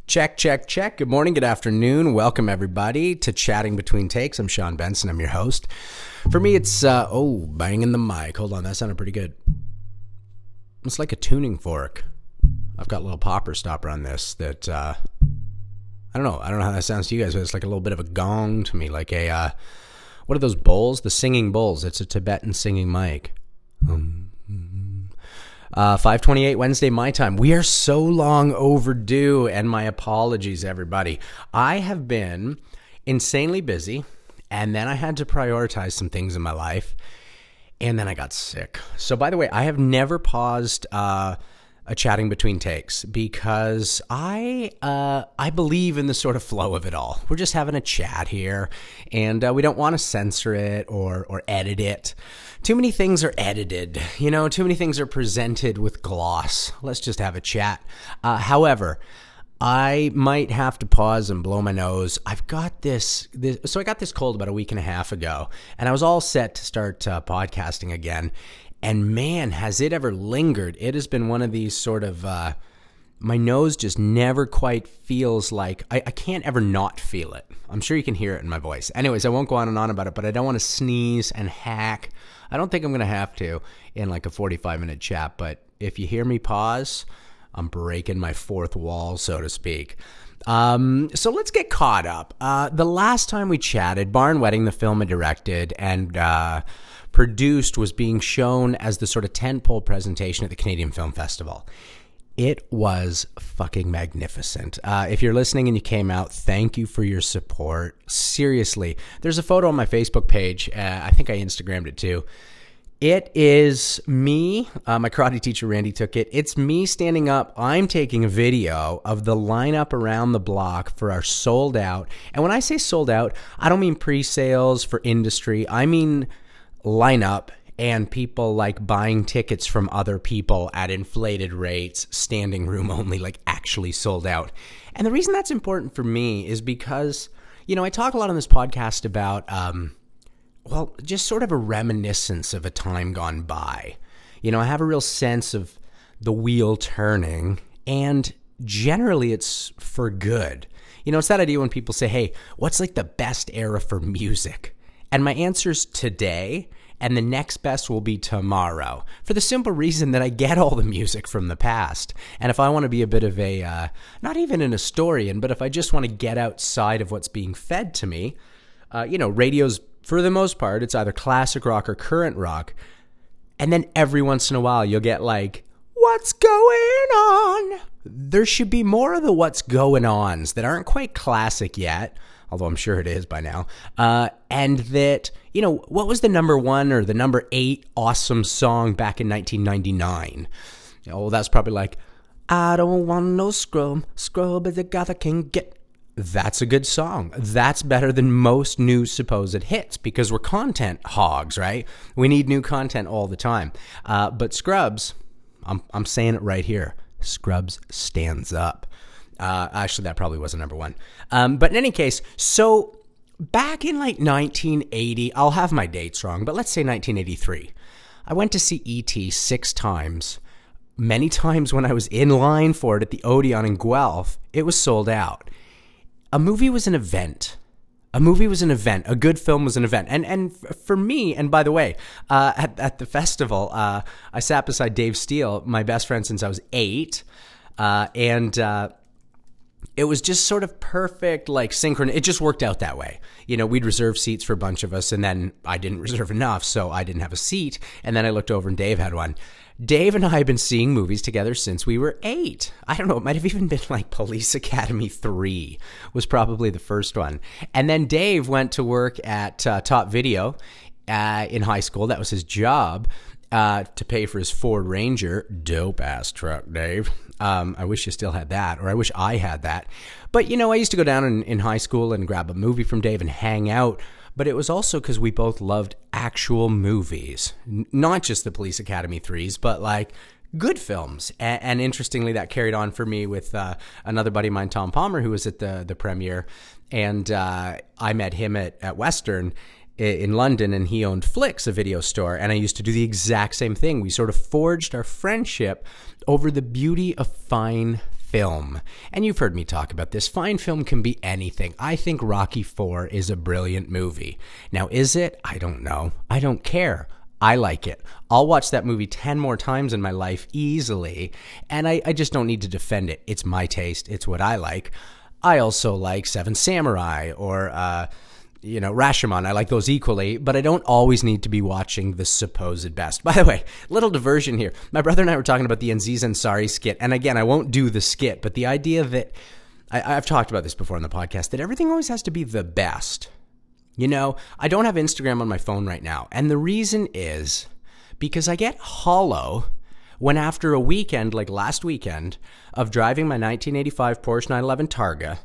Check, check, check. Good morning, good afternoon. Welcome, everybody, to Chatting Between Takes. I'm Sean Benson. I'm your host. For me, it's, banging the mic. Hold on, that sounded pretty good. It's like a tuning fork. I've got a little popper stopper on this that, I don't know how that sounds to you guys, but it's like a little bit of a gong to me, like a, what are those bowls? The singing bowls. It's a Tibetan singing mic. 5:28 Wednesday, my time. We are so long overdue, and my apologies, everybody. I have been insanely busy, and then I had to prioritize some things in my life, and then I got sick. So, by the way, I have never paused a Chatting Between Takes because I believe in the sort of flow of it all. We're just having a chat here, and we don't want to censor it or edit it. Too many things are edited, too many things are presented with gloss. Let's just have a chat. However, I might have to pause and blow my nose. I've got so I got this cold about a week and a half ago, and I was all set to start podcasting again. And man, has it ever lingered. It has been one of these sort of, my nose just never quite feels like, I can't ever not feel it. I'm sure you can hear it in my voice. Anyways, I won't go on and on about it, but I don't want to sneeze and hack. I don't think I'm going to have to in like a 45-minute chat, but if you hear me pause, I'm breaking my fourth wall, so to speak. So let's get caught up. The last time we chatted, Barn Wedding, the film I directed and produced, was being shown as the sort of tentpole presentation at the Canadian Film Festival. It was fucking magnificent. If you're listening and you came out, thank you for your support. Seriously, there's a photo on my Facebook page. I think I Instagrammed it too. It is me. My karate teacher, Randy, took it. It's me standing up. I'm taking a video of the lineup around the block for our sold out. And when I say sold out, I don't mean pre-sales for industry. I mean lineup and people like buying tickets from other people at inflated rates, standing room only, like actually sold out. And the reason that's important for me is because, I talk a lot on this podcast about, just sort of a reminiscence of a time gone by. I have a real sense of the wheel turning, and generally it's for good. It's that idea when people say, hey, what's like the best era for music? And my answer's today, and the next best will be tomorrow, for the simple reason that I get all the music from the past. And if I want to be a bit of a, not even an historian, but if I just want to get outside of what's being fed to me, radio's, for the most part, it's either classic rock or current rock. And then every once in a while, you'll get like, what's going on? There should be more of the what's going ons that aren't quite classic yet, although I'm sure it is by now. And that, what was the number 1 or the number 8 awesome song back in 1999? That's probably like, I don't want no scrub is the guy that can get. That's a good song. That's better than most new supposed hits because we're content hogs, right? We need new content all the time. But Scrubs, I'm saying it right here, Scrubs stands up. Actually, that probably wasn't number 1. But in any case, so back in like 1980, I'll have my dates wrong, but let's say 1983, I went to see E.T. 6 times. Many times when I was in line for it at the Odeon in Guelph, it was sold out. A movie was an event. A good film was an event. And for me, and by the way, at the festival, I sat beside Dave Steele, my best friend since I was 8. It was just sort of perfect, like synchronous. It just worked out that way. We'd reserve seats for a bunch of us, and then I didn't reserve enough, so I didn't have a seat. And then I looked over and Dave had one. Dave and I have been seeing movies together since we were 8. I don't know, it might have even been like Police Academy 3 was probably the first one. And then Dave went to work at Top Video in high school. That was his job to pay for his Ford Ranger. Dope-ass truck, Dave. I wish you still had that, or I wish I had that. But, I used to go down in high school and grab a movie from Dave and hang out. But it was also because we both loved actual movies, not just the Police Academy 3s, but like good films. And interestingly, that carried on for me with another buddy of mine, Tom Palmer, who was at the premiere. And I met him at Western in London, and he owned Flicks, a video store, and I used to do the exact same thing. We sort of forged our friendship over the beauty of fine film. And you've heard me talk about this. Fine film can be anything. I think Rocky IV is a brilliant movie. Now, is it? I don't know. I don't care. I like it. I'll watch that movie 10 more times in my life easily, and I just don't need to defend it. It's my taste. It's what I like. I also like Seven Samurai or Rashomon. I like those equally, but I don't always need to be watching the supposed best. By the way, little diversion here. My brother and I were talking about the Aziz Ansari skit, and again, I won't do the skit, but the idea that, I've talked about this before on the podcast, that everything always has to be the best. I don't have Instagram on my phone right now, and the reason is because I get hollow when after a weekend, like last weekend, of driving my 1985 Porsche 911 Targa,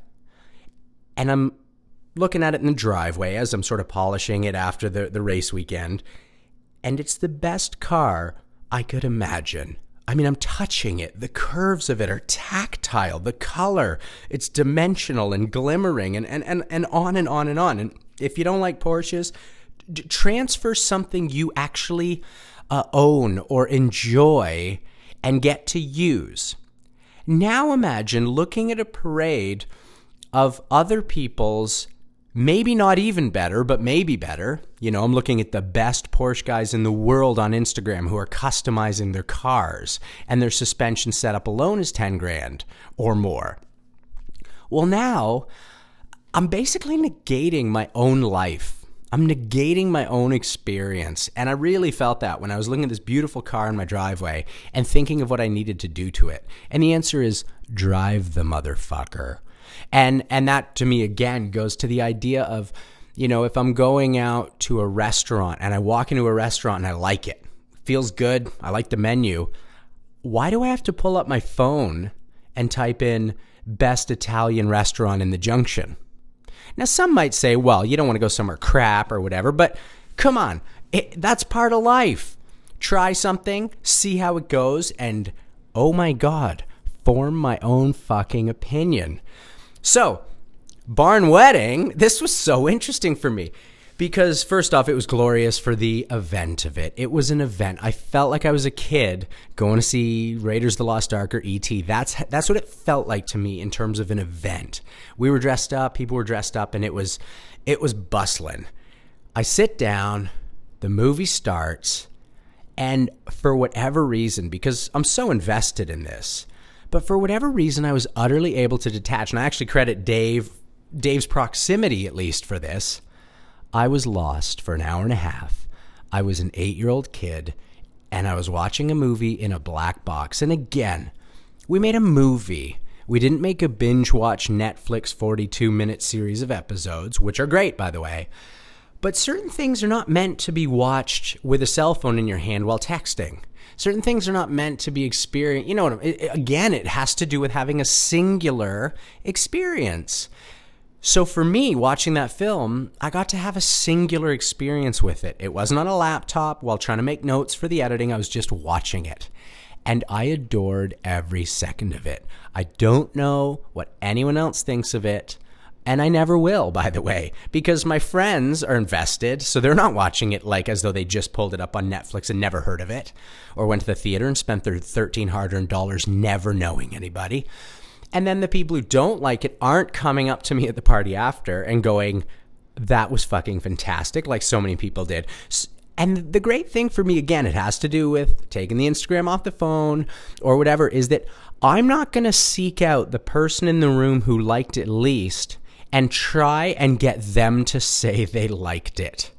and I'm looking at it in the driveway as I'm sort of polishing it after the race weekend, and it's the best car I could imagine. I mean, I'm touching it. The curves of it are tactile. The color, it's dimensional and glimmering and on and on and on. And if you don't like Porsches, transfer something you actually own or enjoy and get to use. Now imagine looking at a parade of other people's maybe not even better, but maybe better. I'm looking at the best Porsche guys in the world on Instagram who are customizing their cars, and their suspension setup alone is 10 grand or more. Well, now I'm basically negating my own life. I'm negating my own experience. And I really felt that when I was looking at this beautiful car in my driveway and thinking of what I needed to do to it. And the answer is drive the motherfucker. And that to me again goes to the idea of, if I'm going out to a restaurant and I walk into a restaurant and I like it, feels good, I like the menu, why do I have to pull up my phone and type in best Italian restaurant in the Junction? Now, some might say, well, you don't want to go somewhere crap or whatever, but come on, that's part of life. Try something, see how it goes, and oh my God, form my own fucking opinion. So, barn wedding, this was so interesting for me because first off, it was glorious for the event of it. It was an event. I felt like I was a kid going to see Raiders of the Lost Ark or E.T. That's what it felt like to me in terms of an event. We were dressed up, people were dressed up, and it was bustling. I sit down, the movie starts, and for whatever reason, because I'm so invested in this, but for whatever reason, I was utterly able to detach. And I actually credit Dave's proximity, at least, for this. I was lost for an hour and a half. I was an 8-year-old kid, and I was watching a movie in a black box. And again, we made a movie. We didn't make a binge-watch Netflix 42-minute series of episodes, which are great, by the way. But certain things are not meant to be watched with a cell phone in your hand while texting. Certain things are not meant to be experienced. Again, it has to do with having a singular experience. So for me, watching that film, I got to have a singular experience with it. It wasn't on a laptop while trying to make notes for the editing. I was just watching it. And I adored every second of it. I don't know what anyone else thinks of it. And I never will, by the way, because my friends are invested, so they're not watching it like as though they just pulled it up on Netflix and never heard of it, or went to the theater and spent their $13 hard-earned dollars never knowing anybody. And then the people who don't like it aren't coming up to me at the party after and going, that was fucking fantastic, like so many people did. And the great thing for me, again, it has to do with taking the Instagram off the phone or whatever, is that I'm not going to seek out the person in the room who liked it least and try and get them to say they liked it.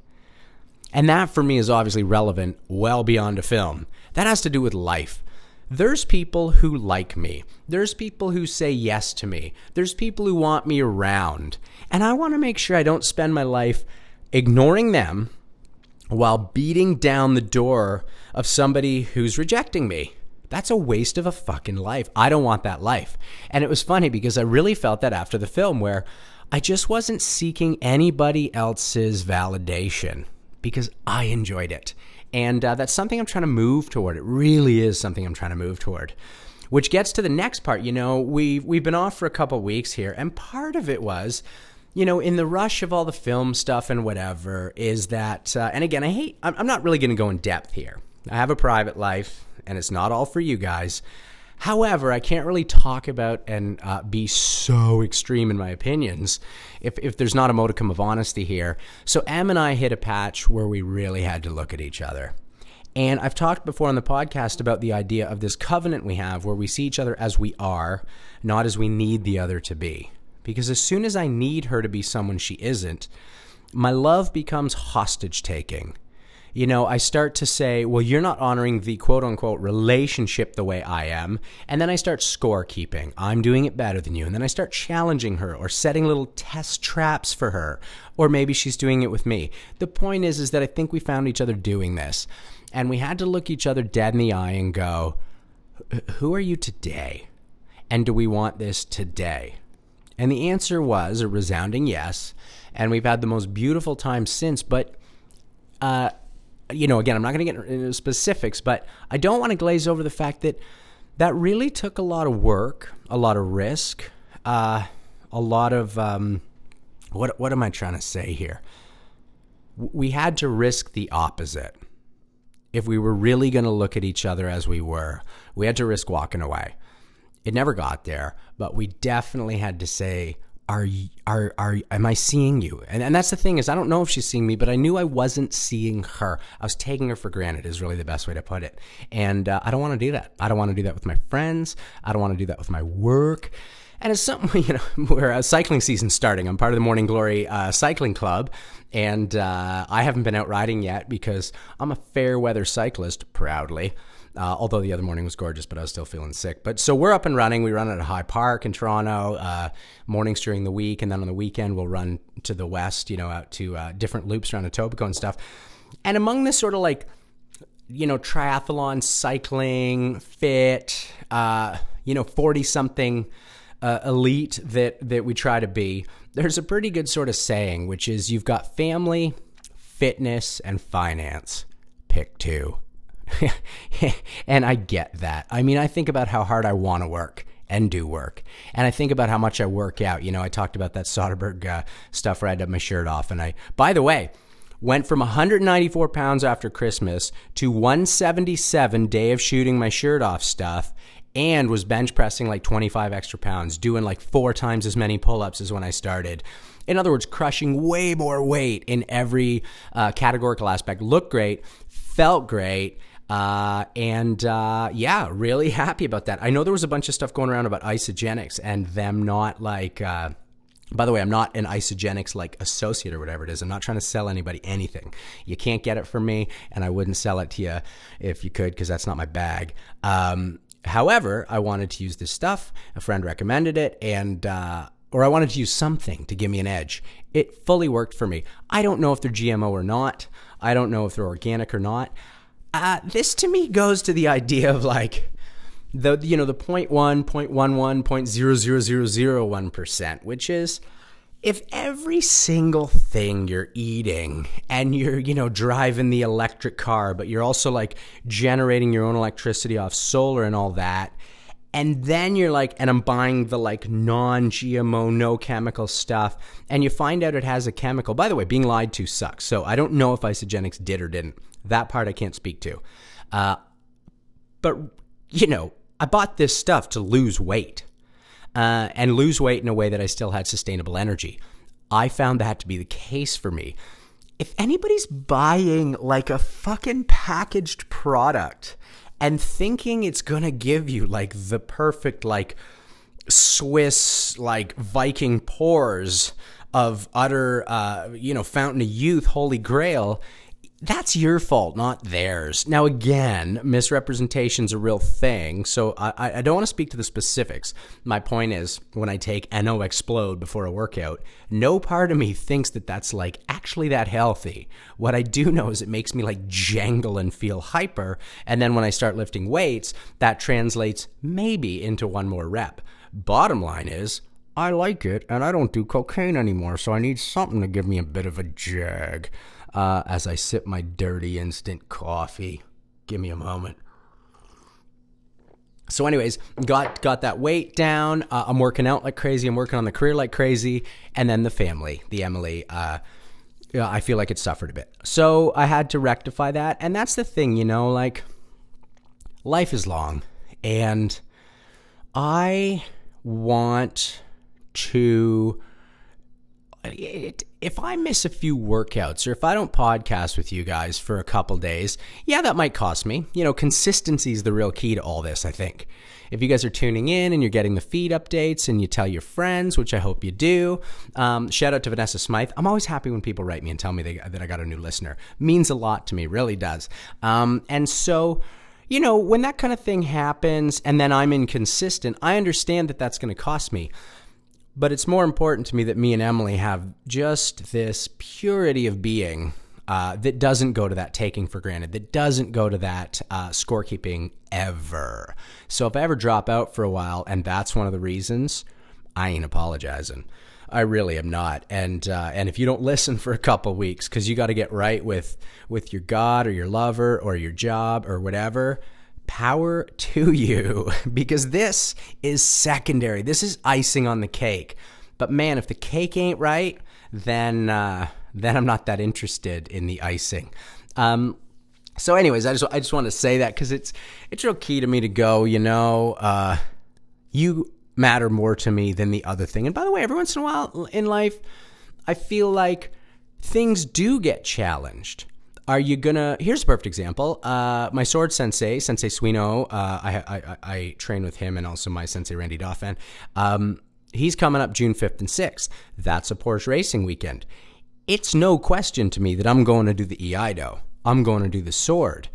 And that for me is obviously relevant well beyond a film. That has to do with life. There's people who like me. There's people who say yes to me. There's people who want me around. And I want to make sure I don't spend my life ignoring them while beating down the door of somebody who's rejecting me. That's a waste of a fucking life. I don't want that life. And it was funny because I really felt that after the film where I just wasn't seeking anybody else's validation because I enjoyed it. And that's something I'm trying to move toward. It really is something I'm trying to move toward. Which gets to the next part. We've been off for a couple weeks here, and part of it was, in the rush of all the film stuff and whatever, is that, and again, I'm not really going to go in depth here. I have a private life, and it's not all for you guys. However, I can't really talk about and be so extreme in my opinions if there's not a modicum of honesty here. So Em and I hit a patch where we really had to look at each other. And I've talked before on the podcast about the idea of this covenant we have where we see each other as we are, not as we need the other to be. Because as soon as I need her to be someone she isn't, my love becomes hostage taking. You know, I start to say, well, you're not honoring the quote unquote relationship the way I am. And then I start scorekeeping. I'm doing it better than you. And then I start challenging her or setting little test traps for her. Or maybe she's doing it with me. The point is that I think we found each other doing this. And we had to look each other dead in the eye and go, who are you today? And do we want this today? And the answer was a resounding yes. And we've had the most beautiful time since. But, you know, again, I'm not going to get into specifics, but I don't want to glaze over the fact that that really took a lot of work, a lot of risk, a lot of, what am I trying to say here? We had to risk the opposite. If we were really going to look at each other as we were, we had to risk walking away. It never got there, but we definitely had to say, am I seeing you? And that's the thing is, I don't know if she's seeing me, but I knew I wasn't seeing her. I was taking her for granted is really the best way to put it. And I don't want to do that. I don't want to do that with my friends. I don't want to do that with my work. And it's something, you know, where cycling season's starting. I'm part of the Morning Glory Cycling Club, and I haven't been out riding yet because I'm a fair weather cyclist, proudly. Although the other morning was gorgeous, but I was still feeling sick. But so we're up and running. We run at a High Park in Toronto, mornings during the week, and then on the weekend we'll run to the west, you know, out to different loops around Etobicoke and stuff. And among this sort of like, you know, triathlon, cycling, fit, you know, 40-something elite that we try to be, there's a pretty good sort of saying, which is you've got family, fitness, and finance. Pick two. And I get that. I mean, I think about how hard I want to work and do work. And I think about how much I work out. You know, I talked about that Soderbergh stuff where I had to have my shirt off. And by the way, went from 194 pounds after Christmas to 177 day of shooting my shirt off stuff, and was bench pressing like 25 extra pounds, doing like 4 times as many pull-ups as when I started. In other words, crushing way more weight in every categorical aspect. Looked great, felt great. Yeah, really happy about that. I know there was a bunch of stuff going around about Isagenix and them not like, by the way, I'm not an Isagenix like associate or whatever it is. I'm not trying to sell anybody anything. You can't get it from me, and I wouldn't sell it to you if you could, because that's not my bag. However, I wanted to use this stuff. A friend recommended it, and, or I wanted to use something to give me an edge. It fully worked for me. I don't know if they're GMO or not. I don't know if they're organic or not. This to me goes to the idea of like the 0.1, 0.11, 0.00001%, which is if every single thing you're eating and you're, you know, driving the electric car, but you're also like generating your own electricity off solar and all that. And then you're like, and I'm buying the like non-GMO, no chemical stuff. And you find out it has a chemical. By the way, being lied to sucks. So I don't know if Isagenix did or didn't. That part I can't speak to. But, you know, I bought this stuff to lose weight. And lose weight in a way that I still had sustainable energy. I found that to be the case for me. If anybody's buying like a fucking packaged product and thinking it's going to give you like the perfect like Swiss like Viking pores of utter, fountain of youth, holy grail, that's your fault, not theirs. Now, again, misrepresentation's a real thing, so I don't want to speak to the specifics. My point is, when I take NO Explode before a workout, no part of me thinks that that's like actually that healthy. What I do know is it makes me like jangle and feel hyper, and then when I start lifting weights, that translates maybe into one more rep. Bottom line is, I like it, and I don't do cocaine anymore, so I need something to give me a bit of a jag. As I sip my dirty instant coffee. Give me a moment. So anyways, got that weight down. I'm working out like crazy. I'm working on the career like crazy. And then the family, the Emily, I feel like it suffered a bit. So I had to rectify that. And that's the thing, you know, like life is long. And I want to, if I miss a few workouts or if I don't podcast with you guys for a couple days, yeah, that might cost me. Consistency is the real key to all this, I think. If you guys are tuning in and you're getting the feed updates and you tell your friends, which I hope you do, shout out to Vanessa Smythe. I'm always happy when people write me and tell me that I got a new listener. Means a lot to me, really does. And so, when that kind of thing happens and then I'm inconsistent, I understand that that's going to cost me. But it's more important to me that me and Emily have just this purity of being that doesn't go to that taking for granted, that doesn't go to that scorekeeping ever. So if I ever drop out for a while and that's one of the reasons, I ain't apologizing. I really am not. And if you don't listen for a couple weeks because you got to get right with your God or your lover or your job or whatever, power to you, because this is secondary. This is icing on the cake. But man, if the cake ain't right, then I'm not that interested in the icing. So anyways, I just want to say that because it's real key to me to go, you matter more to me than the other thing. And by the way, every once in a while in life, I feel like things do get challenged. Are you gonna? Here's a perfect example. My sword sensei Suino, I train with him and also my sensei Randy Dauphin. He's coming up June 5th and 6th. That's a Porsche racing weekend. It's no question to me that I'm going to do the Eido. I'm going to do the sword.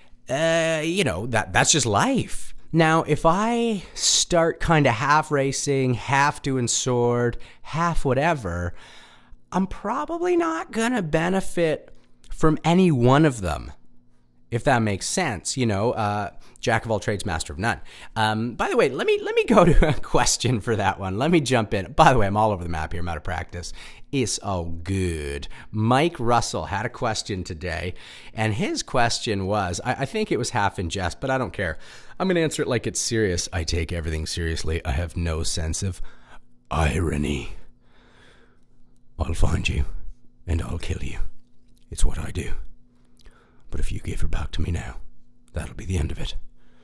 That's just life. Now, if I start kind of half racing, half doing sword, half whatever, I'm probably not going to benefit from any one of them, if that makes sense. Jack of all trades, master of none. By the way, let me go to a question for that one. Let me jump in. By the way, I'm all over the map here. I'm out of practice. It's all good. Mike Russell had a question today, and his question was, I think it was half in jest, but I don't care. I'm going to answer it like it's serious. I take everything seriously. I have no sense of irony. I'll find you, and I'll kill you. It's what I do. But if you give her back to me now, that'll be the end of it.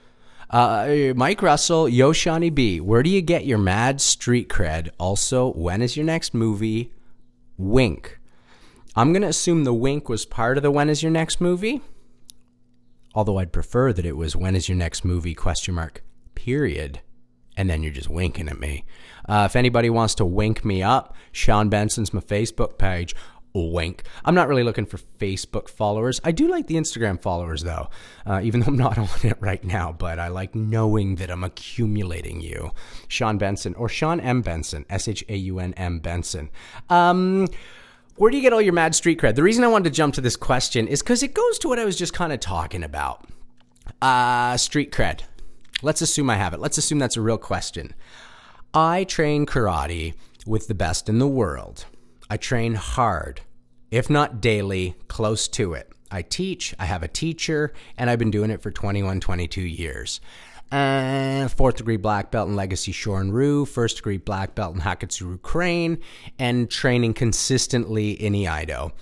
Mike Russell, Yoshani B, where do you get your mad street cred? Also, when is your next movie? Wink. I'm going to assume the wink was part of the when is your next movie? Although I'd prefer that it was when is your next movie, ? Period. And then you're just winking at me. If anybody wants to wink me up, Sean Benson's my Facebook page. Wink. I'm not really looking for Facebook followers. I do like the Instagram followers, though, even though I'm not on it right now, but I like knowing that I'm accumulating you. Sean Benson, or Sean M. Benson, SHAUNM Benson. Where do you get all your mad street cred? The reason I wanted to jump to this question is because it goes to what I was just kind of talking about. Street cred. Let's assume I have it. Let's assume that's a real question. I train karate with the best in the world. I train hard, if not daily, close to it. I teach, I have a teacher, and I've been doing it for 21, 22 years. 4th degree black belt in Legacy Shorin-ryu, 1st degree black belt in Hakatsuru Crane, and training consistently in Eido.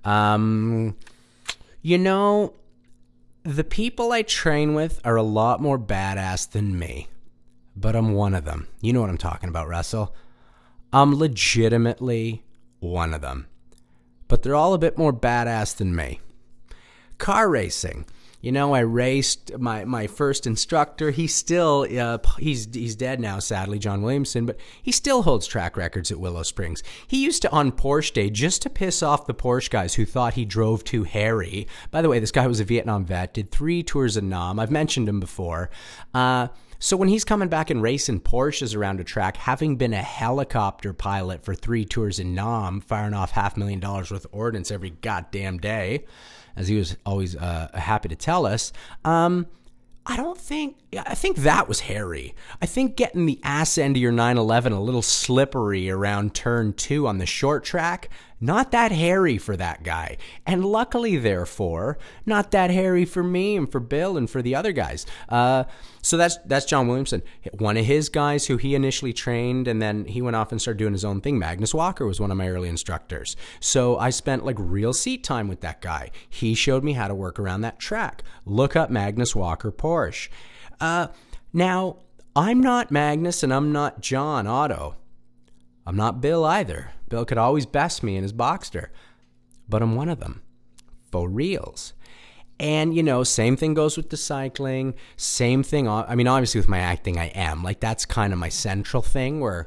The people I train with are a lot more badass than me, but I'm one of them. You know what I'm talking about, Russell. I'm legitimately one of them, but they're all a bit more badass than me. Car racing. I raced my first instructor. He's still, he's dead now, sadly, John Williamson, but he still holds track records at Willow Springs. He used to on Porsche Day just to piss off the Porsche guys who thought he drove too hairy. By the way, this guy was a Vietnam vet, did 3 tours in Nam. I've mentioned him before. So when he's coming back and racing Porsches around a track, having been a helicopter pilot for 3 tours in Nam, firing off $500,000 worth of ordnance every goddamn day, as he was always happy to tell us, I think that was hairy. I think getting the ass end of your 911 a little slippery around turn 2 on the short track, not that hairy for that guy. And luckily, therefore, not that hairy for me and for Bill and for the other guys. So that's John Williamson. One of his guys who he initially trained, and then he went off and started doing his own thing. Magnus Walker was one of my early instructors. So I spent real seat time with that guy. He showed me how to work around that track. Look up Magnus Walker Porsche. Now, I'm not Magnus and I'm not John Otto. I'm not Bill either. Bill could always best me in his Boxster. But I'm one of them. For reals. And, same thing goes with the cycling. Same thing. I mean, obviously with my acting, I am. Like, that's kind of my central thing where,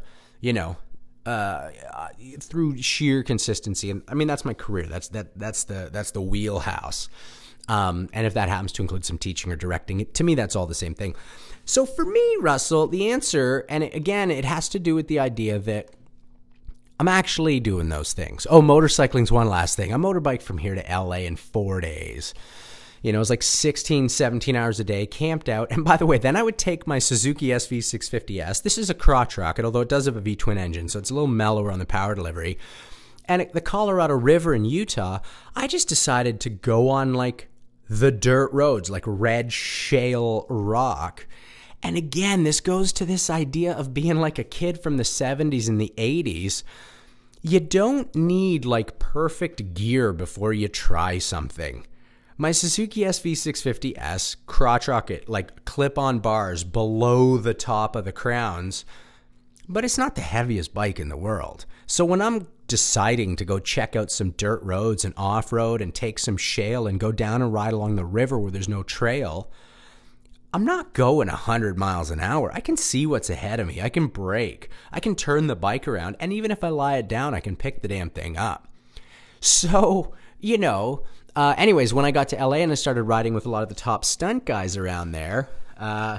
through sheer consistency. And I mean, that's my career. That's the wheelhouse. And if that happens to include some teaching or directing, to me, that's all the same thing. So for me, Russell, the answer, and it has to do with the idea that I'm actually doing those things. Oh, motorcycling's one last thing. I motorbiked from here to LA in 4 days. It was like 16, 17 hours a day, camped out. And by the way, then I would take my Suzuki SV650S. This is a crotch rocket, although it does have a V-twin engine, so it's a little mellower on the power delivery. And at the Colorado River in Utah, I just decided to go on like the dirt roads, like red shale rock. And again, this goes to this idea of being like a kid from the 70s and the 80s. You don't need like perfect gear before you try something. My Suzuki SV650S crotch rocket, like clip-on bars below the top of the crowns, but it's not the heaviest bike in the world. So when I'm deciding to go check out some dirt roads and off-road and take some shale and go down and ride along the river where there's no trail, I'm not going 100 miles an hour. I can see what's ahead of me. I can brake. I can turn the bike around. And even if I lie it down, I can pick the damn thing up. So, anyways, when I got to LA and I started riding with a lot of the top stunt guys around there, I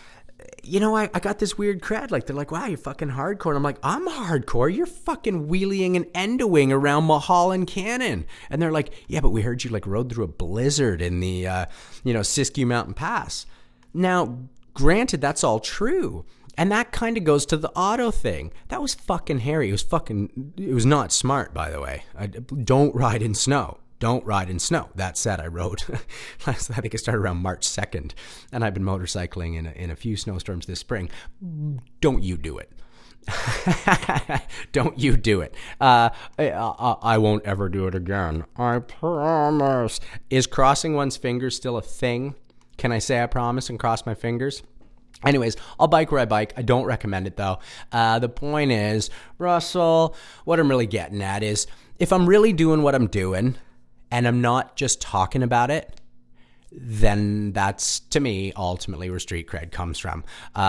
got this weird crowd. Like, they're like, wow, you're fucking hardcore. And I'm like, I'm hardcore. You're fucking wheeling and endoing around Mulholland Canyon. And they're like, yeah, but we heard you like rode through a blizzard in the, Siskiyou Mountain Pass. Now, granted, that's all true. And that kind of goes to the auto thing. That was fucking hairy. It was not smart, by the way. Don't ride in snow. Don't ride in snow. That said, I rode, I think I started around March 2nd, and I've been motorcycling in a few snowstorms this spring. Don't you do it. Don't you do it. I won't ever do it again. I promise. Is crossing one's fingers still a thing? Can I say I promise and cross my fingers? Anyways, I'll bike where I bike. I don't recommend it, though. The point is, Russell, what I'm really getting at is if I'm really doing what I'm doing and I'm not just talking about it, then that's, to me, ultimately where street cred comes from.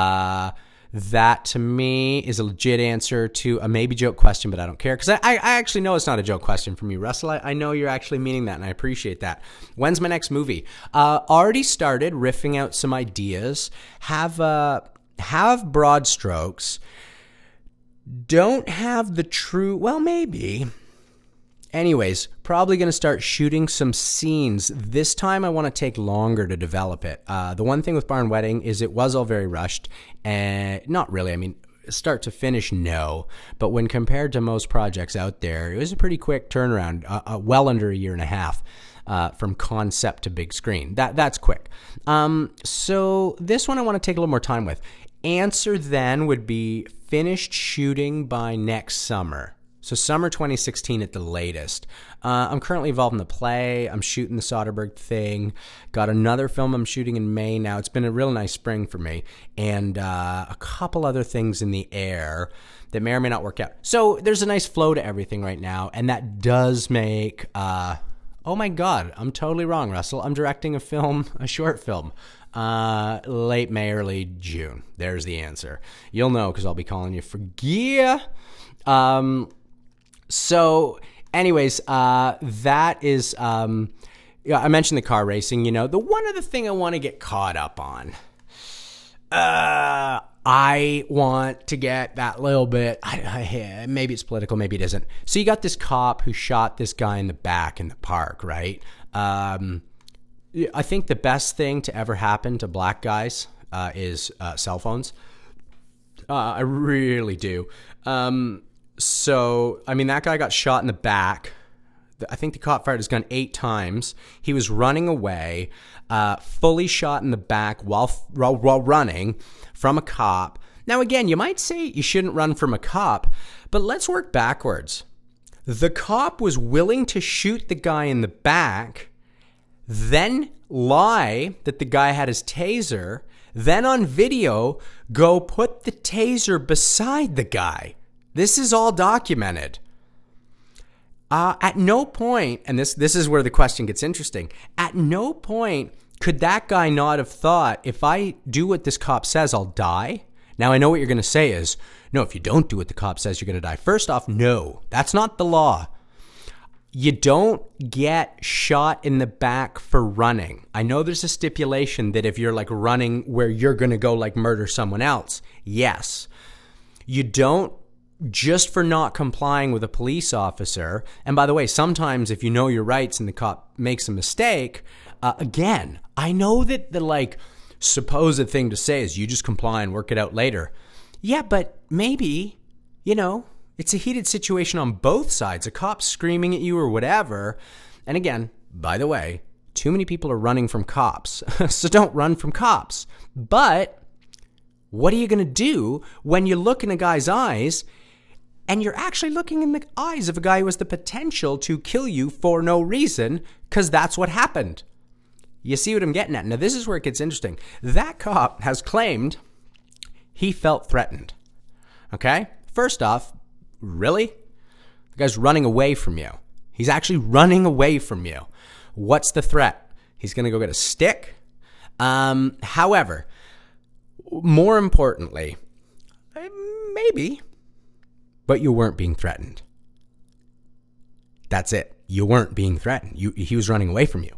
That, to me, is a legit answer to a maybe joke question, but I don't care. Because I actually know it's not a joke question from you, Russell. I know you're actually meaning that, and I appreciate that. When's my next movie? Already started riffing out some ideas. Have broad strokes. Don't have the true... Well, maybe... Anyways, probably going to start shooting some scenes. This time I want to take longer to develop it. The one thing with Barn Wedding is it was all very rushed. And not really. I mean, start to finish, no. But when compared to most projects out there, it was a pretty quick turnaround, well under a year and a half from concept to big screen. That's quick. So this one I want to take a little more time with. Answer then would be finished shooting by next summer. So summer 2016 at the latest. I'm currently involved in the play. I'm shooting the Soderbergh thing. Got another film I'm shooting in May now. It's been a real nice spring for me. And a couple other things in the air that may or may not work out. So there's a nice flow to everything right now. And that does make... oh my God, I'm totally wrong, Russell. I'm directing a short film. Late May, early June. There's the answer. You'll know because I'll be calling you for gear. So anyways, that is, I mentioned the car racing, the one other thing I want to get caught up on. I want to get that little bit, maybe it's political, maybe it isn't. So you got this cop who shot this guy in the back in the park, right? I think the best thing to ever happen to black guys, is, cell phones. I really do. So, I mean, that guy got shot in the back. I think the cop fired his gun 8 times. He was running away, fully shot in the back while running from a cop. Now, again, you might say you shouldn't run from a cop, but let's work backwards. The cop was willing to shoot the guy in the back, then lie that the guy had his taser, then on video, go put the taser beside the guy. This is all documented. At no point, and this is where the question gets interesting, at no point could that guy not have thought, if I do what this cop says, I'll die? Now, I know what you're going to say is, no, if you don't do what the cop says, you're going to die. First off, no, that's not the law. You don't get shot in the back for running. I know there's a stipulation that if you're like running where you're going to go like murder someone else, yes. You don't just for not complying with a police officer. And by the way, sometimes if you know your rights and the cop makes a mistake, again, I know that the like supposed thing to say is you just comply and work it out later. Yeah, but maybe, it's a heated situation on both sides. A cop screaming at you or whatever. And again, by the way, too many people are running from cops. So don't run from cops. But what are you going to do when you look in a guy's eyes and you're actually looking in the eyes of a guy who has the potential to kill you for no reason, because that's what happened? You see what I'm getting at? Now, this is where it gets interesting. That cop has claimed he felt threatened. Okay? First off, really? The guy's running away from you. He's actually running away from you. What's the threat? He's going to go get a stick? However, more importantly, maybe, but you weren't being threatened. That's it. You weren't being threatened. He was running away from you.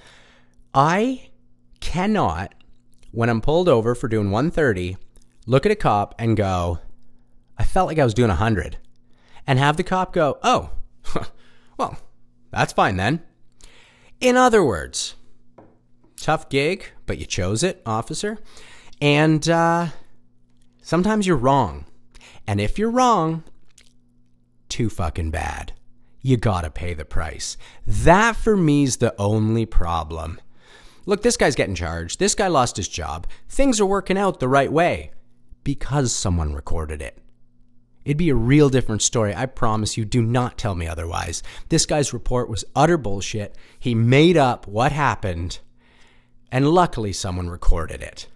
I cannot, when I'm pulled over for doing 130, look at a cop and go, I felt like I was doing 100. And have the cop go, oh, well, that's fine then. In other words, tough gig, but you chose it, officer. And sometimes you're wrong. And if you're wrong, too fucking bad. You gotta pay the price. That for me is the only problem. Look, this guy's getting charged. This guy lost his job. Things are working out the right way because someone recorded it. It'd be a real different story. I promise you. Do not tell me otherwise. This guy's report was utter bullshit. He made up what happened. And luckily someone recorded it.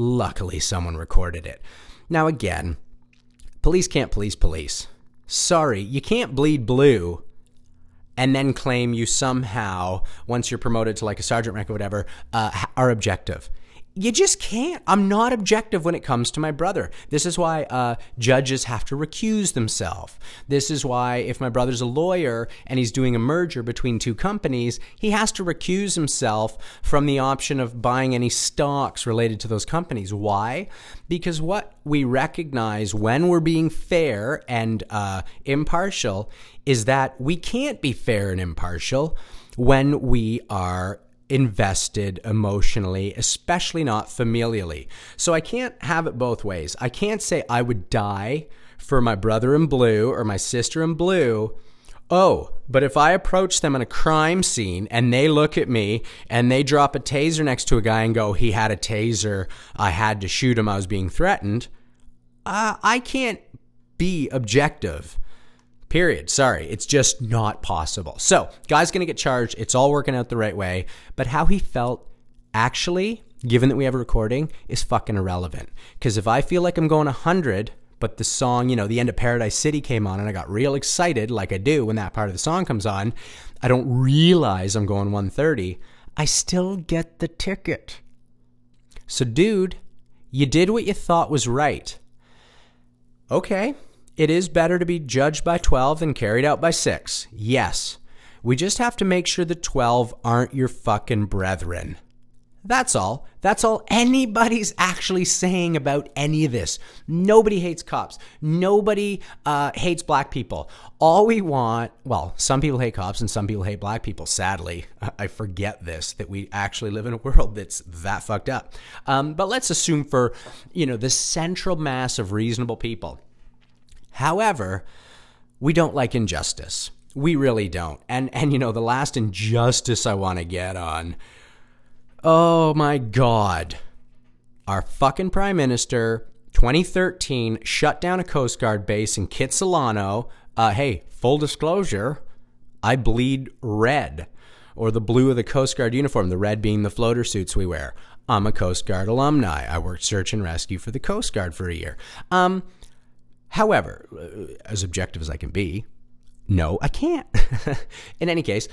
Now again, police can't police. Sorry, you can't bleed blue and then claim you somehow, once you're promoted to like a sergeant rank or whatever, are objective. You just can't. I'm not objective when it comes to my brother. This is why judges have to recuse themselves. This is why if my brother's a lawyer and he's doing a merger between two companies, he has to recuse himself from the option of buying any stocks related to those companies. Why? Because what we recognize when we're being fair and impartial is that we can't be fair and impartial when we are invested emotionally, especially not familially. So I can't have it both ways. I can't say I would die for my brother in blue or my sister in blue. Oh, but if I approach them in a crime scene and they look at me and they drop a taser next to a guy and go, he had a taser, I had to shoot him, I was being threatened. I can't be objective. Period. Sorry. It's just not possible. So, guy's going to get charged. It's all working out the right way. But how he felt, actually, given that we have a recording, is fucking irrelevant. Because if I feel like I'm going 100, but the song, the end of Paradise City came on and I got real excited, like I do when that part of the song comes on, I don't realize I'm going 130, I still get the ticket. So, dude, you did what you thought was right. Okay. It is better to be judged by 12 than carried out by 6. Yes. We just have to make sure the 12 aren't your fucking brethren. That's all. That's all anybody's actually saying about any of this. Nobody hates cops. Nobody hates black people. All we want, well, some people hate cops and some people hate black people. Sadly, I forget this, that we actually live in a world that's that fucked up. But let's assume for, the central mass of reasonable people. However, we don't like injustice. We really don't. And the last injustice I want to get on, oh my God, our fucking prime minister, 2013, shut down a Coast Guard base in Kitsilano. Hey, full disclosure, I bleed red, or the blue of the Coast Guard uniform, the red being the floater suits we wear. I'm a Coast Guard alumni. I worked search and rescue for the Coast Guard for a year. However, as objective as I can be, no, I can't. In any case,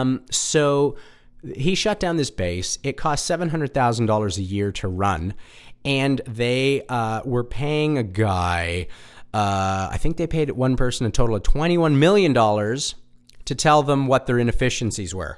so he shut down this base. It cost $700,000 a year to run, and they were paying a guy, I think they paid one person a total of $21 million to tell them what their inefficiencies were.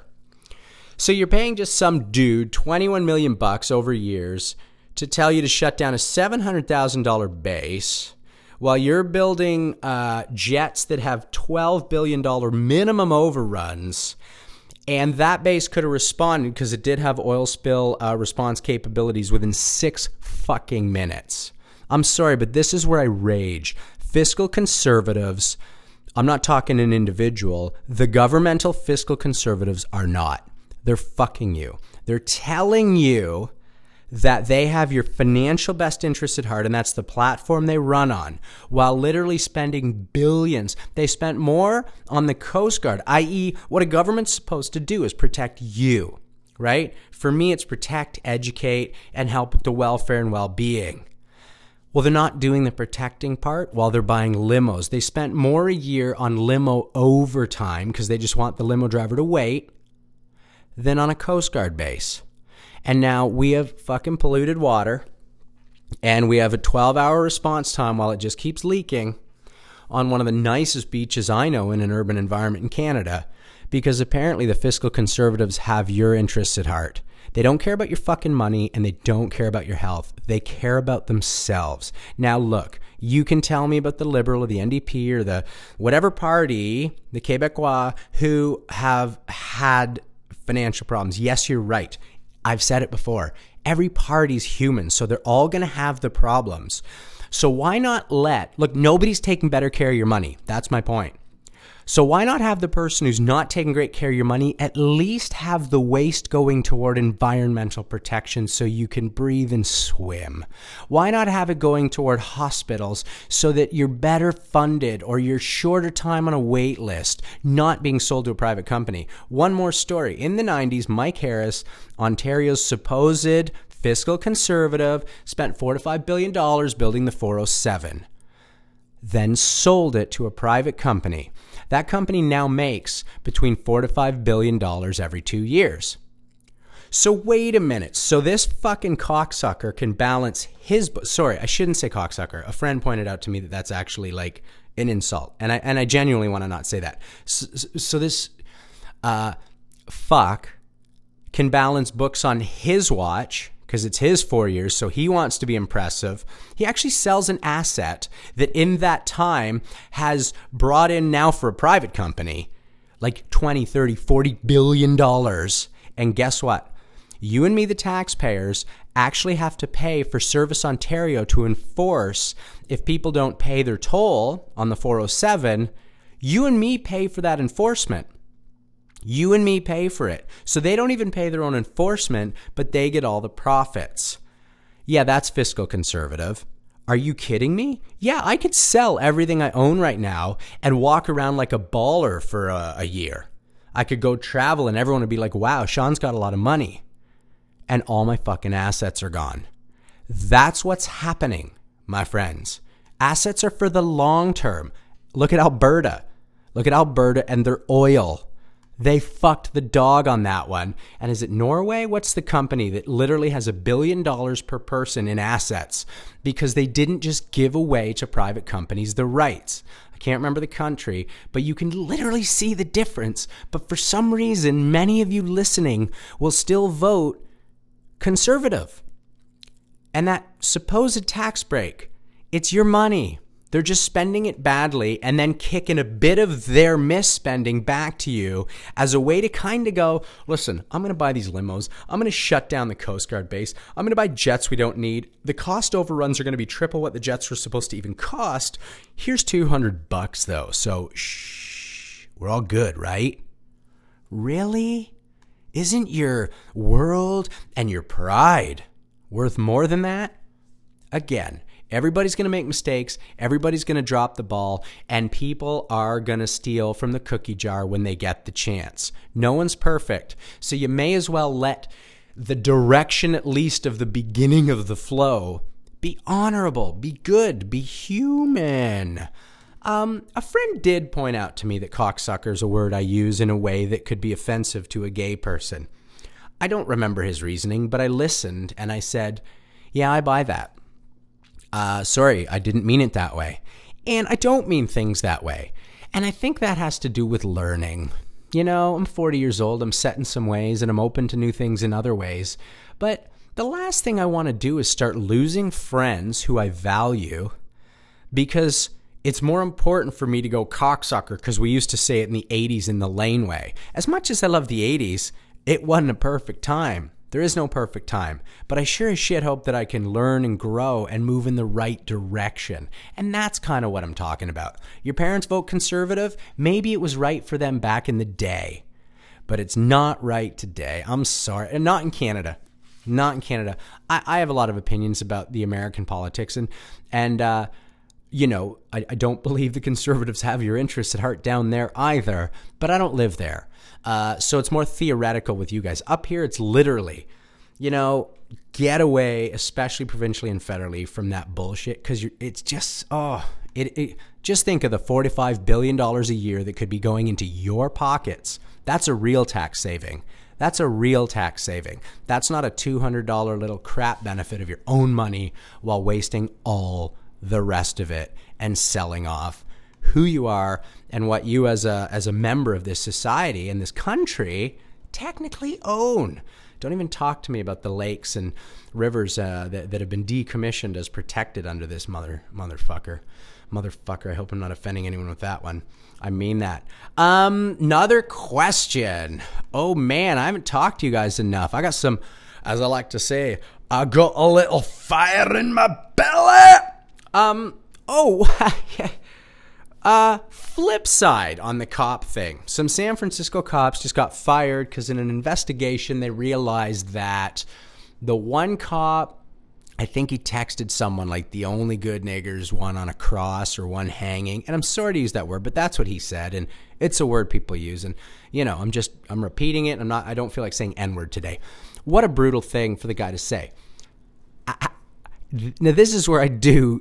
So you're paying just some dude $21 million over years to tell you to shut down a $700,000 base while you're building jets that have $12 billion minimum overruns. And that base could have responded, because it did have oil spill response capabilities, within 6 fucking minutes. I'm sorry, but this is where I rage. Fiscal conservatives, I'm not talking an individual, the governmental fiscal conservatives are not. They're fucking you. They're telling you that they have your financial best interest at heart, and that's the platform they run on, while literally spending billions. They spent more on the Coast Guard, i.e. what a government's supposed to do is protect you, right? For me, it's protect, educate, and help with the welfare and well-being. Well, they're not doing the protecting part while they're buying limos. They spent more a year on limo overtime, because they just want the limo driver to wait, than on a Coast Guard base. And now we have fucking polluted water, and we have a 12-hour response time while it just keeps leaking on one of the nicest beaches I know in an urban environment in Canada, because apparently the fiscal conservatives have your interests at heart. They don't care about your fucking money, and they don't care about your health. They care about themselves. Now look, you can tell me about the Liberal or the NDP or the whatever party, the Québécois, who have had financial problems. Yes, you're right. I've said it before. Every party's human, so they're all going to have the problems. So why not look, nobody's taking better care of your money. That's my point. So why not have the person who's not taking great care of your money at least have the waste going toward environmental protection so you can breathe and swim? Why not have it going toward hospitals so that you're better funded or you're shorter time on a wait list, not being sold to a private company? One more story. In the 90s, Mike Harris, Ontario's supposed fiscal conservative, spent $4 to $5 billion building the 407, then sold it to a private company. That company now makes between $4 to $5 billion every 2 years. So wait a minute. So this fucking cocksucker can balance his... Sorry, I shouldn't say cocksucker. A friend pointed out to me that that's actually like an insult. And I genuinely want to not say that. So this fuck can balance books on his watch, because it's his 4 years, so he wants to be impressive. He actually sells an asset that in that time has brought in, now for a private company, like 20, 30, 40 billion dollars. And guess what? You and me, the taxpayers, actually have to pay for Service Ontario to enforce if people don't pay their toll on the 407. You and me pay for that enforcement. You and me pay for it. So they don't even pay their own enforcement, but they get all the profits. Yeah, that's fiscal conservative. Are you kidding me? Yeah, I could sell everything I own right now and walk around like a baller for a year. I could go travel and everyone would be like, wow, Sean's got a lot of money. And all my fucking assets are gone. That's what's happening, my friends. Assets are for the long term. Look at Alberta. Look at Alberta and their oil. They fucked the dog on that one. And is it Norway? What's the company that literally has $1 billion per person in assets because they didn't just give away to private companies the rights? I can't remember the country, but you can literally see the difference. But for some reason, many of you listening will still vote conservative. And that supposed tax break, it's your money. They're just spending it badly and then kicking a bit of their misspending back to you as a way to kind of go, listen, I'm going to buy these limos. I'm going to shut down the Coast Guard base. I'm going to buy jets we don't need. The cost overruns are going to be triple what the jets were supposed to even cost. Here's $200 though. So shh, we're all good, right? Really? Isn't your world and your pride worth more than that? Again, everybody's going to make mistakes. Everybody's going to drop the ball, and people are going to steal from the cookie jar when they get the chance. No one's perfect. So you may as well let the direction, at least, of the beginning of the flow. Be honorable, be good, be human. A friend did point out to me that cocksucker is a word I use in a way that could be offensive to a gay person. I don't remember his reasoning, but I listened and I said, yeah, I buy that. Sorry, I didn't mean it that way. And I don't mean things that way. And I think that has to do with learning. You know, I'm 40 years old, I'm set in some ways, and I'm open to new things in other ways. But the last thing I want to do is start losing friends who I value because it's more important for me to go cocksucker because we used to say it in the 80s in the laneway. As much as I love the 80s, it wasn't a perfect time. There is no perfect time, but I sure as shit hope that I can learn and grow and move in the right direction. And that's kind of what I'm talking about. Your parents vote conservative. Maybe it was right for them back in the day, but it's not right today. I'm sorry. And not in Canada. Not in Canada. I have a lot of opinions about the American politics and you know, I don't believe the conservatives have your interests at heart down there either, but I don't live there. So it's more theoretical with you guys. Up here, it's literally, you know, get away, especially provincially and federally, from that bullshit because it's just, just think of the $45 billion a year that could be going into your pockets. That's a real tax saving. That's a real tax saving. That's not a $200 little crap benefit of your own money while wasting all the rest of it and selling off who you are and what you as a member of this society and this country technically own. Don't even talk to me about the lakes and rivers that have been decommissioned as protected under this motherfucker. I hope I'm not offending anyone with that one. I mean that. Another question. Oh man, I haven't talked to you guys enough. I got some, as I like to say, I got a little fire in my belly. Flip side on the cop thing. Some San Francisco cops just got fired because in an investigation they realized that the one cop, I think he texted someone like the only good niggers, one on a cross or one hanging. And I'm sorry to use that word, but that's what he said. And it's a word people use. And, you know, I'm repeating it. I don't feel like saying N-word today. What a brutal thing for the guy to say. Now, this is where I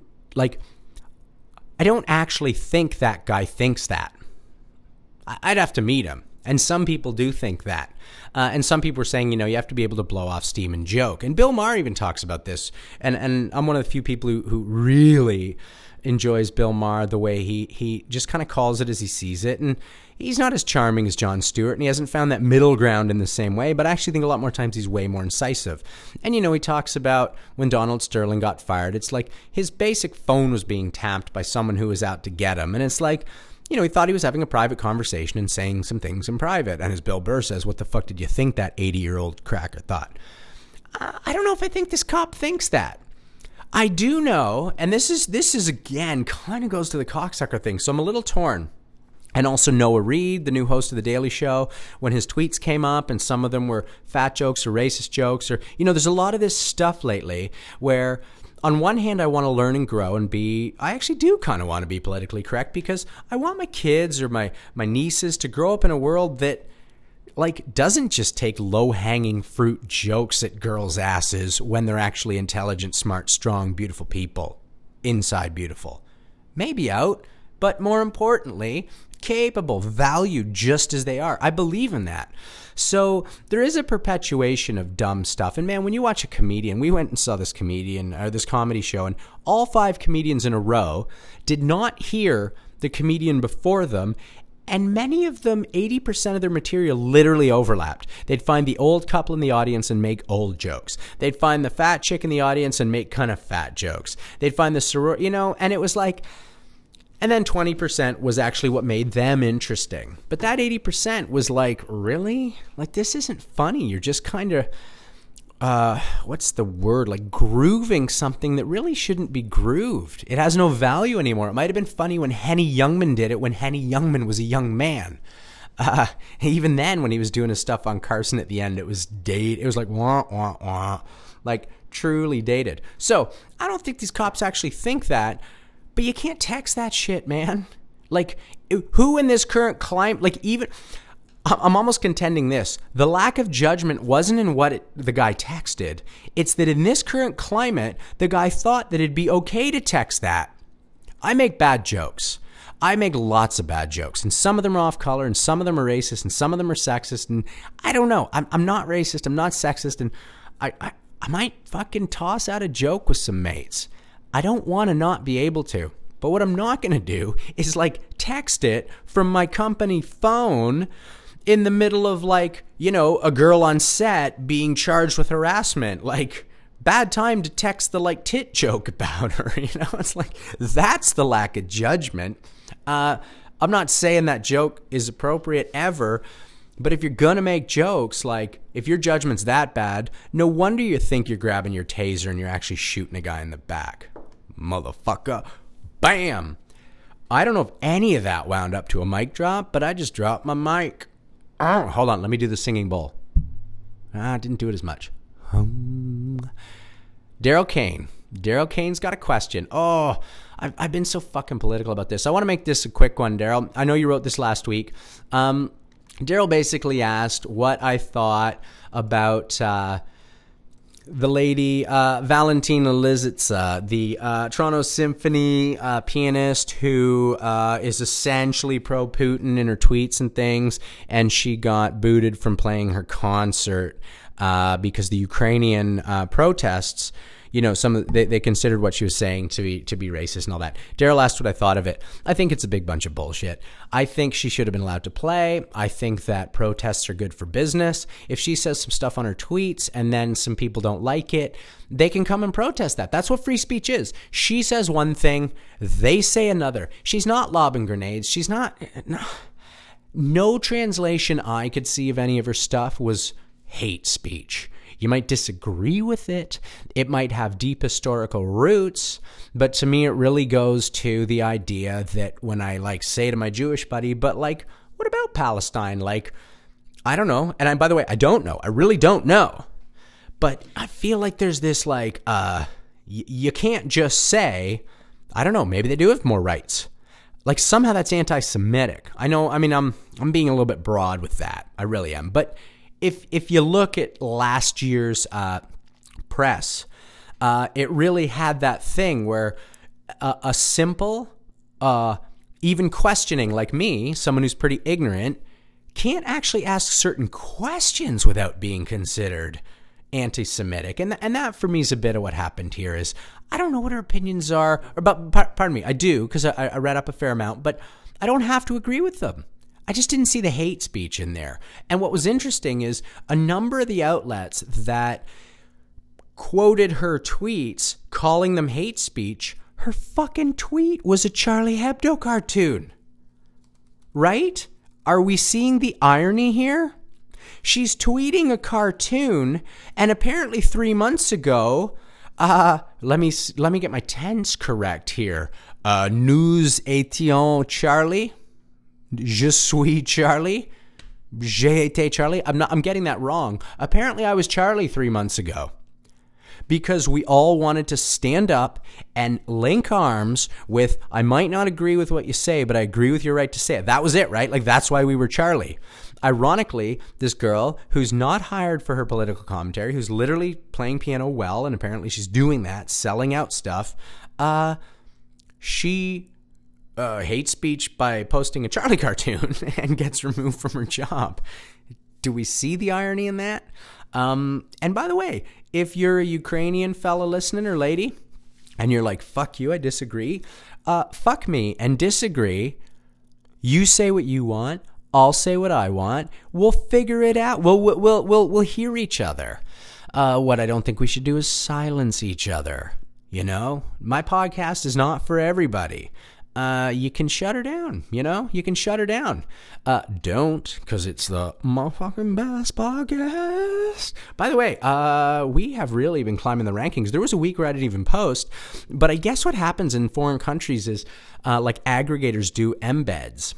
don't actually think that guy thinks that. I'd have to meet him. And some people do think that. And some people are saying, you know, you have to be able to blow off steam and joke. And Bill Maher even talks about this. And I'm one of the few people who really enjoys Bill Maher, the way he just kind of calls it as he sees it. And he's not as charming as Jon Stewart, and he hasn't found that middle ground in the same way, but I actually think a lot more times he's way more incisive. And, you know, he talks about when Donald Sterling got fired, it's like his basic phone was being tapped by someone who was out to get him. And it's like, you know, he thought he was having a private conversation and saying some things in private. And as Bill Burr says, what the fuck did you think that 80-year-old cracker thought? I don't know if I think this cop thinks that. I do know, and this is again, kind of goes to the cocksucker thing, so I'm a little torn. And also Noah Reid, the new host of The Daily Show, when his tweets came up and some of them were fat jokes or racist jokes, or, you know, there's a lot of this stuff lately where on one hand, I want to learn and grow and I actually do kind of want to be politically correct because I want my kids or my nieces to grow up in a world that, like, doesn't just take low-hanging fruit jokes at girls' asses when they're actually intelligent, smart, strong, beautiful people. Inside beautiful. Maybe out, but more importantly, capable, valued just as they are. I believe in that. So there is a perpetuation of dumb stuff. And man, when you watch a comedian, we went and saw this comedy show, and all 5 comedians in a row did not hear the comedian before them. And many of them, 80% of their material literally overlapped. They'd find the old couple in the audience and make old jokes. They'd find the fat chick in the audience and make kind of fat jokes. They'd find the soror, you know, and it was like, and then 20% was actually what made them interesting. But that 80% was like, really? Like, this isn't funny. You're just kind of, what's the word? Like grooving something that really shouldn't be grooved. It has no value anymore. It might have been funny when Henny Youngman did it when Henny Youngman was a young man. Even then, when he was doing his stuff on Carson at the end, it was like, wah, wah, wah. Like, truly dated. So, I don't think these cops actually think that, but you can't text that shit, man. Like, who in this current climate, like, even... I'm almost contending this. The lack of judgment wasn't in what the guy texted. It's that in this current climate, the guy thought that it'd be okay to text that. I make bad jokes. I make lots of bad jokes, and some of them are off color, and some of them are racist, and some of them are sexist, and I don't know. I'm not racist. I'm not sexist, and I might fucking toss out a joke with some mates. I don't want to not be able to. But what I'm not going to do is like text it from my company phone in the middle of like, you know, a girl on set being charged with harassment. Like, bad time to text the like tit joke about her. You know, it's like, that's the lack of judgment. I'm not saying that joke is appropriate ever, but if you're going to make jokes, like if your judgment's that bad, no wonder you think you're grabbing your taser and you're actually shooting a guy in the back. Motherfucker. Bam! I don't know if any of that wound up to a mic drop, but I just dropped my mic. Oh, hold on, let me do the singing bowl. I didn't do it as much. Daryl Kane. Daryl Kane's got a question. Oh, I've been so fucking political about this. I want to make this a quick one, Daryl. I know you wrote this last week. Daryl basically asked what I thought about the lady Valentina Lisitsa, the Toronto Symphony pianist who is essentially pro-Putin in her tweets and things, and she got booted from playing her concert because the Ukrainian protests, you know, they considered what she was saying to be racist and all that. Daryl asked what I thought of it. I think it's a big bunch of bullshit. I think she should have been allowed to play. I think that protests are good for business. If she says some stuff on her tweets and then some people don't like it, they can come and protest that. That's what free speech is. She says one thing, they say another. She's not lobbing grenades. She's not. No translation I could see of any of her stuff was hate speech. You might disagree with it. It might have deep historical roots. But to me, it really goes to the idea that when I like say to my Jewish buddy, but like, what about Palestine? Like, I don't know. And by the way, I don't know. I really don't know. But I feel like there's this like, you can't just say, I don't know, maybe they do have more rights. Like somehow that's anti-Semitic. I know, I mean, I'm being a little bit broad with that. I really am. But if you look at last year's press, it really had that thing where a simple, even questioning like me, someone who's pretty ignorant, can't actually ask certain questions without being considered anti-Semitic. And that for me is a bit of what happened here is I don't know what her opinions are about, pardon me, I do because I read up a fair amount, but I don't have to agree with them. I just didn't see the hate speech in there. And what was interesting is a number of the outlets that quoted her tweets calling them hate speech, her fucking tweet was a Charlie Hebdo cartoon. Right? Are we seeing the irony here? She's tweeting a cartoon, and apparently 3 months ago, let me get my tense correct here. Nous étions Charlie. Je suis Charlie. J'ai été Charlie. I'm getting that wrong. Apparently I was Charlie 3 months ago because we all wanted to stand up and link arms with, I might not agree with what you say, but I agree with your right to say it. That was it, right? Like that's why we were Charlie. Ironically, this girl who's not hired for her political commentary, who's literally playing piano well, and apparently she's doing that, selling out stuff, she hate speech by posting a Charlie cartoon and gets removed from her job. Do we see the irony in that? And by the way, if you're a Ukrainian fella listening or lady and you're like, fuck you, I disagree. Fuck me and disagree. You say what you want. I'll say what I want. We'll figure it out. We'll hear each other. What I don't think we should do is silence each other. You know, my podcast is not for everybody. You can shut her down, you know? You can shut her down. Don't, because it's the motherfucking best podcast. By the way, we have really been climbing the rankings. There was a week where I didn't even post, but I guess what happens in foreign countries is like aggregators do embed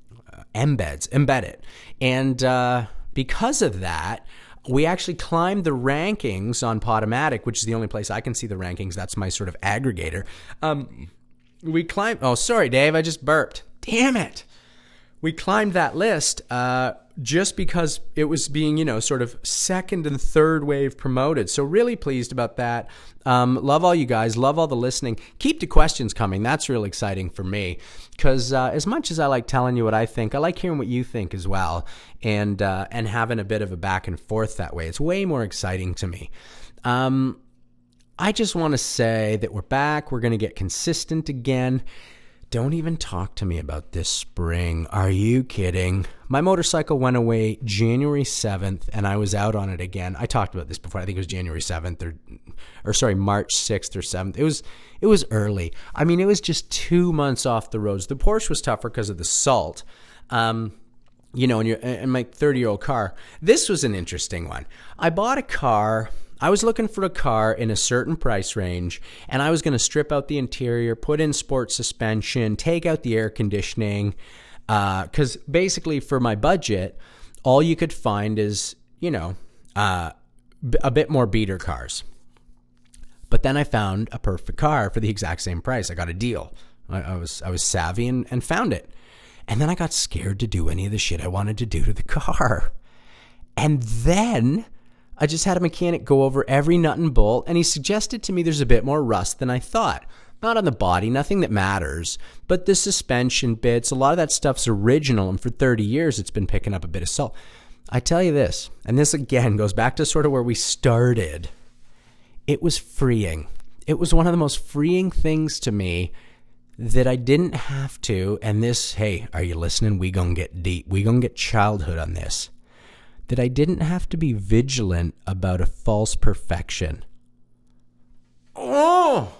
it. And because of that, we actually climbed the rankings on Podomatic, which is the only place I can see the rankings. That's my sort of aggregator. We climbed. Oh, sorry, Dave. I just burped. Damn it. we climbed that list just because it was being, sort of second and third wave promoted. So really pleased about that. Love all you guys. Love all the listening. Keep the questions coming. That's really exciting for me because as much as I like telling you what I think, I like hearing what you think as well, and having a bit of a back and forth that way. It's way more exciting to me. I just want to say that we're back. We're going to get consistent again. Don't even talk to me about this spring. Are you kidding? My motorcycle went away January 7th, and I was out on it again. I talked about this before. I think it was January 7th or March 6th or 7th. It was early. I mean, it was just 2 months off the roads. The Porsche was tougher because of the salt. And my 30-year-old car. This was an interesting one. I bought a car. I was looking for a car in a certain price range, and I was going to strip out the interior, put in sport suspension, take out the air conditioning, because basically for my budget, all you could find is, a bit more beater cars. But then I found a perfect car for the exact same price. I got a deal. I was savvy and found it. And then I got scared to do any of the shit I wanted to do to the car. And then I just had a mechanic go over every nut and bolt, and he suggested to me there's a bit more rust than I thought. Not on the body, nothing that matters, but the suspension bits, a lot of that stuff's original, and for 30 years it's been picking up a bit of salt. I tell you this, and this again goes back to sort of where we started. It was freeing. It was one of the most freeing things to me that I didn't have to, and this, hey, are you listening? We gonna get deep. We gonna get childhood on this. That I didn't have to be vigilant about a false perfection. Oh,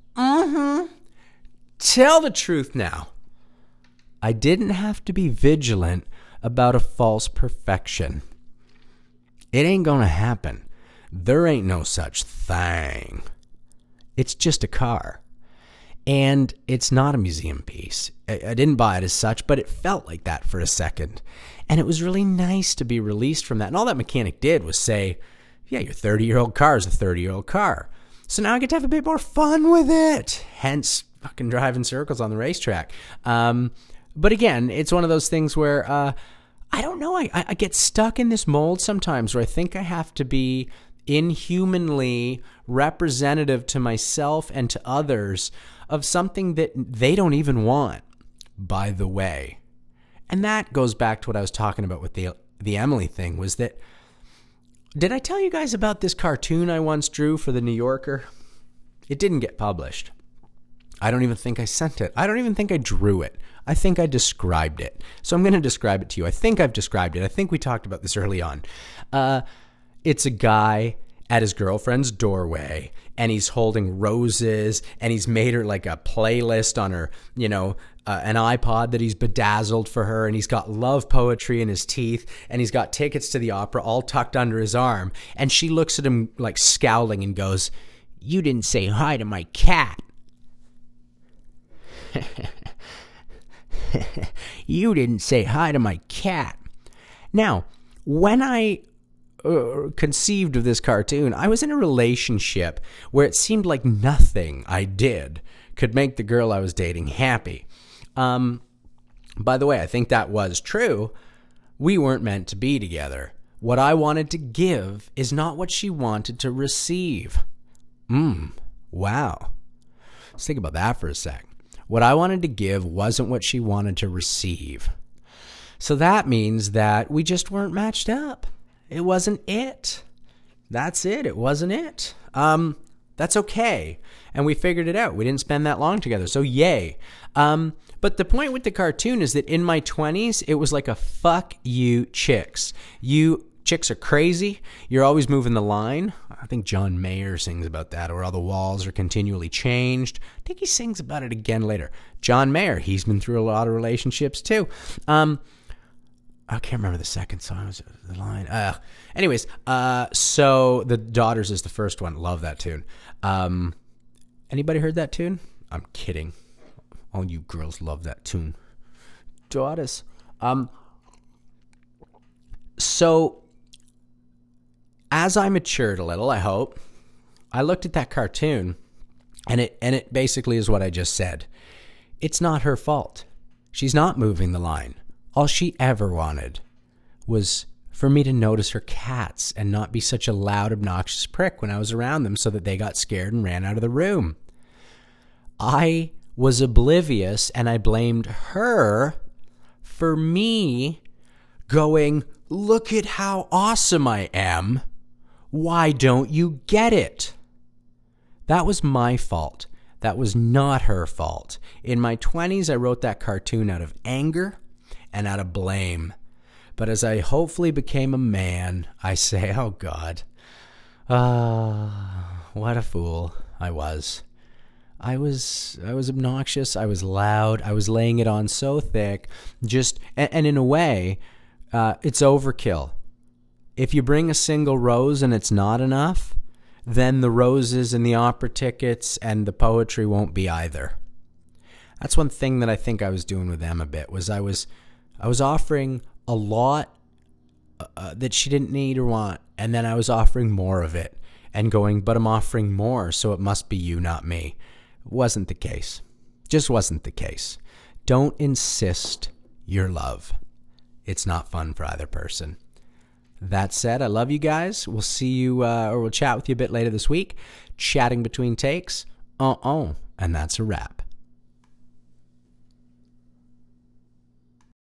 Tell the truth now. I didn't have to be vigilant about a false perfection. It ain't gonna happen. There ain't no such thing. It's just a car. And it's not a museum piece. I didn't buy it as such, but it felt like that for a second. And it was really nice to be released from that. And all that mechanic did was say, yeah, your 30-year-old car is a 30-year-old car. So now I get to have a bit more fun with it. Hence, fucking driving circles on the racetrack. But again, it's one of those things where, I don't know, I get stuck in this mold sometimes where I think I have to be inhumanly representative to myself and to others of something that they don't even want, by the way. And that goes back to what I was talking about with the Emily thing, was that, did I tell you guys about this cartoon I once drew for the New Yorker? It didn't get published. I don't even think I sent it. I don't even think I drew it. I think I described it. So I'm going to describe it to you. I think I've described it. I think we talked about this early on. It's a guy at his girlfriend's doorway, and he's holding roses, and he's made her like a playlist on her, an iPod that he's bedazzled for her, and he's got love poetry in his teeth, and he's got tickets to the opera all tucked under his arm. And she looks at him like scowling and goes, "You didn't say hi to my cat." You didn't say hi to my cat. Now, when I conceived of this cartoon, I was in a relationship where it seemed like nothing I did could make the girl I was dating happy. By the way, I think that was true. We weren't meant to be together. What I wanted to give is not what she wanted to receive. Wow. Let's think about that for a sec. What I wanted to give wasn't what she wanted to receive. So that means that we just weren't matched up. It wasn't it. That's it. It wasn't it. That's okay. And we figured it out. We didn't spend that long together. So yay. But the point with the cartoon is that in my 20s, it was like a fuck you chicks. You chicks are crazy. You're always moving the line. I think John Mayer sings about that, or all the walls are continually changed. I think he sings about it again later. John Mayer, he's been through a lot of relationships too. I can't remember the second song. Was the line? Anyways, so The Daughters is the first one. Love that tune. Anybody heard that tune? I'm kidding. All you girls love that tune. Daughters. So as I matured a little, I hope, I looked at that cartoon, and it basically is what I just said. It's not her fault. She's not moving the line. All she ever wanted was for me to notice her cats and not be such a loud, obnoxious prick when I was around them so that they got scared and ran out of the room. I was oblivious, and I blamed her for me going, look at how awesome I am. Why don't you get it? That was my fault. That was not her fault. In my 20s, I wrote that cartoon out of anger and out of blame. But as I hopefully became a man, I say, oh God, what a fool I was. I was obnoxious. I was loud. I was laying it on so thick. And in a way, it's overkill. If you bring a single rose and it's not enough, then the roses and the opera tickets and the poetry won't be either. That's one thing that I think I was doing with them a bit, was I was offering a lot that she didn't need or want, and then I was offering more of it and going, but I'm offering more, so it must be you, not me. Wasn't the case. Just wasn't the case. Don't insist your love. It's not fun for either person. That said, I love you guys. We'll see you, or we'll chat with you a bit later this week. Chatting between takes. And that's a wrap.